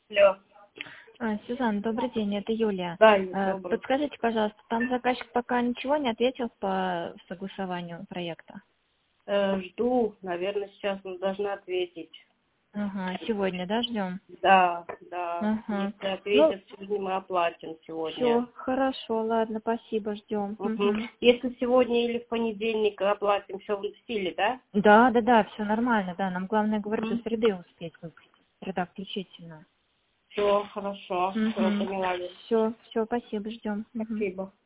Алло. Сюзанна, добрый день, это Юлия. Да, добрый. Подскажите, пожалуйста, там заказчик пока ничего не ответил по согласованию проекта? Жду, наверное, сейчас он должна ответить. Ага, сегодня, да, ждем? Да. Ага. Если ответят, сегодня мы оплатим Все, сегодня. хорошо, ладно, спасибо, ждем. Угу. Если сегодня или в понедельник оплатим, все в стиле, да? Да, все нормально, да, нам главное, говорю, до Угу. среды успеть выпустить, среда включительно. Все, хорошо. Все, поняла. Все, спасибо, ждем. Спасибо.